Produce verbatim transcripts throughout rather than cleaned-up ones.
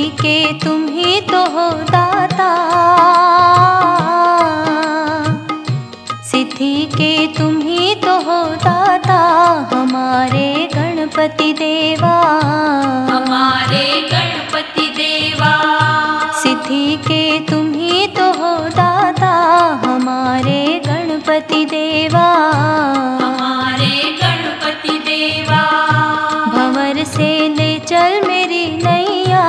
के तुम ही तो हो दाता, सिद्धि के तुम ही तो हो दाता, हमारे गणपति देवा, हमारे गणपति देवा। सिद्धि के तुम ही तो हो दाता, हमारे गणपति देवा, हमारे गणपति देवा। भंवर से ले चल मेरी नैया,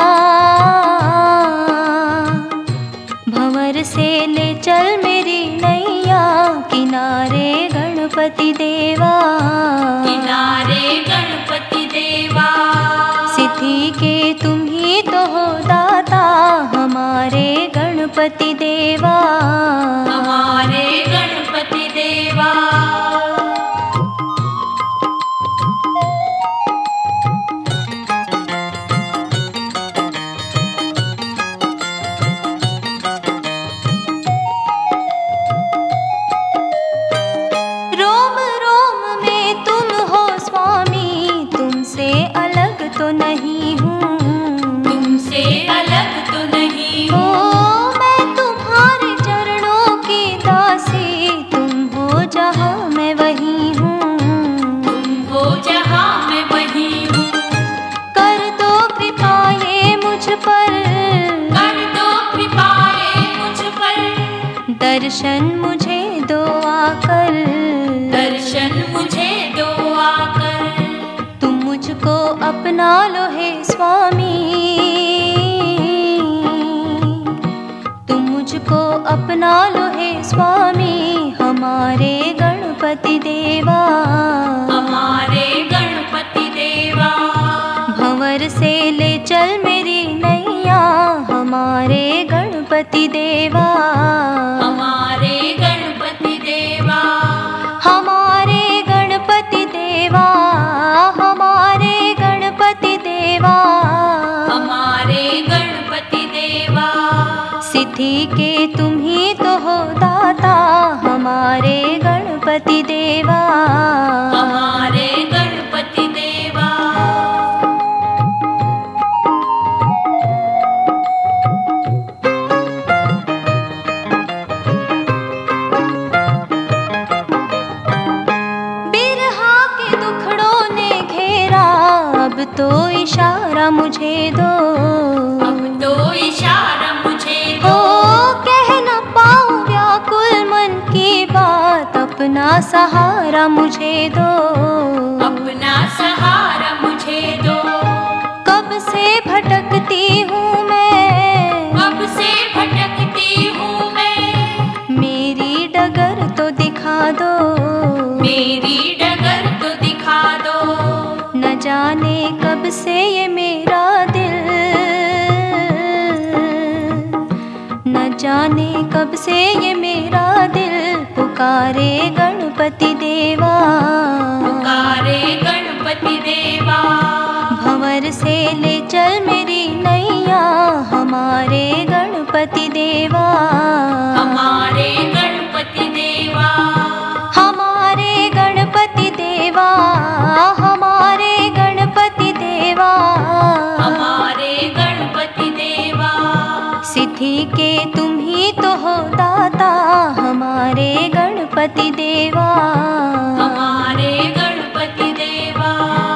भंवर से ले चल मेरी नैया, किनारे गणपति देवा, किनारे गणपति देवा। सिद्धि के तुम ही तो हो दाता, हमारे गणपति देवा, हमारे गणपति देवा। रोम रोम में तुम हो स्वामी, तुमसे अलग तो नहीं हूँ, तुमसे अलग तो नहीं ओ हूँ। मैं तुम्हारे चरणों की दासी, तुम हो जहाँ मैं वही हूँ, तुम हो जहाँ मैं वही हूँ। कर दो कृपा ये मुझ पर, कर दो कृपाए मुझ पर, दर्शन मुझे दो आकर, दर्शन मुझे दो आकर। तुम मुझको अपना लो हे स्वामी, तुम मुझको अपना लो हे स्वामी, हमारे गणपति देवा, हमारे गणपति देवा। भंवर से ले चल मेरी नैया, हमारे गणपति देवा, हमारे गणपति देवा। हमारे गणपति देवा, हमारे गणपति देवा, हमारे गणपति देवा। सिद्धि के तुम ही तो हो दाता, हमारे गणपति देवा, हमारे गणपति देवा। बिरहा के दुखड़ों ने घेरा, अब तो इशारा मुझे दो, अब तो इशारा मुझे ओ दो। कह न पाऊं व्याकुल मन की बात, अपना सहारा मुझे दो, अपना सहारा मुझे दो। कब से भटकती हूँ मैं, कब से भटकती हूँ मैं, मेरी डगर तो दिखा दो, मेरी डगर तो दिखा दो। न जाने कब से ये मेरा दिल, न जाने कब से ये मेरा दिल, पुकारे गणपति देवा, पुकारे गणपति देवा। भंवर से ले चल मेरी नैया, हमारे गणपति देवा, हमारे गणपति देवा। हमारे गणपति देवा, हमारे गणपति देवा, हमारे गणपति देवा। सिद्धि के तुम ही तो हो दाता, हमारे गणपति देवा, हमारे गणपति देवा।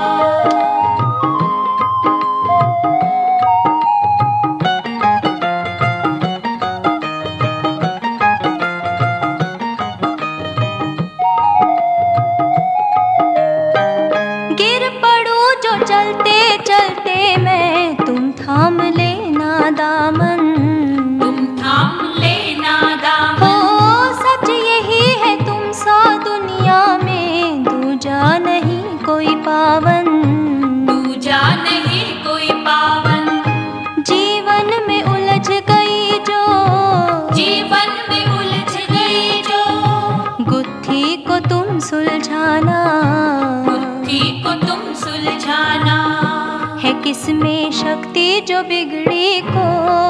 गिर पड़ूं जो चलते चलते मैं, तुम थाम लेना दामन, तुम थाम लेना हो दामन। सच यही है तुम सा दुनिया में, दूजा नहीं कोई पावन, दूजा नहीं कोई पावन। जीवन में उलझ गई जो, जीवन में उलझ गई जो, गुत्थी को तुम सुलझाना, बुद्धि को तुम सुलझाना। है किसमें शक्ति जो बिगड़ी को,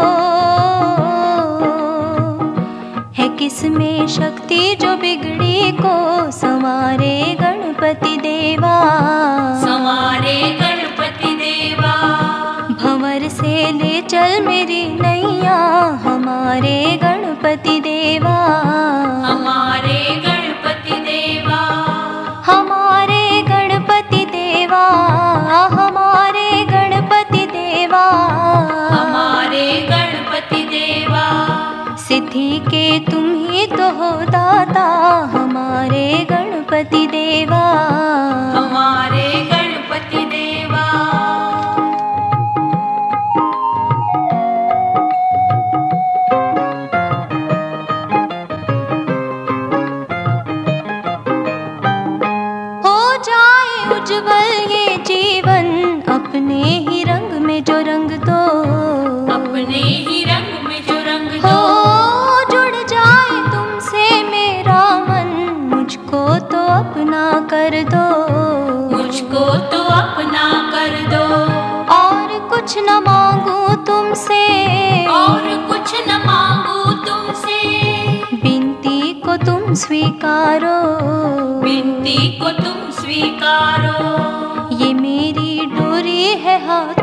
है किसमें शक्ति जो बिगड़ी को, संवारे गणपति देवा, संवारे गणपति देवा। भंवर से ले चल मेरी नैया हमारे गणपति देवा, हमारे गणपति देवा, हमारे गणपति देवा, हमारे गणपति देवा, हमारे गणपति देवा। सिद्धि के तुम ही तो हो दाता हमारे गणपति देवा, हमारे गणपति देवा। हो जाए उज्जवल ये जीवन अपने ही रंग में जो रंग दो, अपने ही रंग में जो रंग हो दो। जुड़ जाए तुमसे मेरा मन, मुझको तो अपना कर दो, मुझको तो अपना कर दो। और कुछ न मांगू तुमसे, और कुछ न मांगू तुमसे। विनती को तुम स्वीकारो, विनती को तुम स्वीकारो। ये मेरी डोरी है हाथ